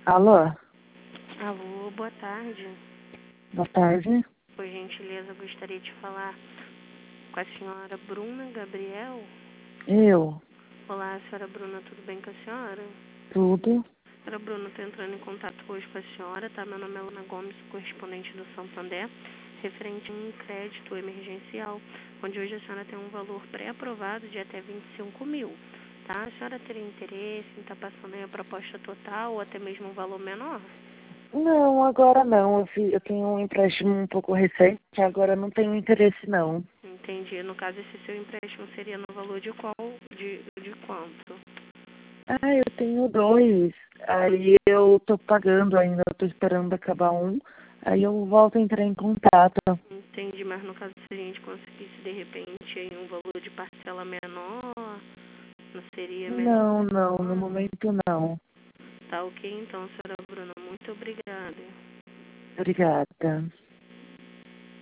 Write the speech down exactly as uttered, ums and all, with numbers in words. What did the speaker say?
Alô? Alô, boa tarde. Boa tarde. Por gentileza, gostaria de falar com a senhora Bruna Gabriel. Eu? Olá, senhora Bruna, tudo bem com a senhora? Tudo? Senhora Bruna, estou entrando em contato hoje com a senhora, tá? Meu nome é Luna Gomes, correspondente do Santander, referente a um crédito emergencial, onde hoje a senhora tem um valor pré-aprovado de até vinte e cinco mil, tá? A senhora teria interesse em estar passando aí a proposta total ou até mesmo um valor menor? Não, agora não. Eu, fi- eu tenho um empréstimo um pouco recente, agora não tenho interesse não. Entendi. No caso, esse seu empréstimo seria no valor de qual? De, de quanto? Ah, eu tenho dois. Aí eu tô pagando ainda, eu tô esperando acabar um. Aí eu volto a entrar em contato. Entendi, mas no caso, se a gente conseguisse de repente em um valor de parcela menor, não seria melhor? Não, não, no momento não. Tá ok então, senhora Bruna. Muito obrigada. Obrigada.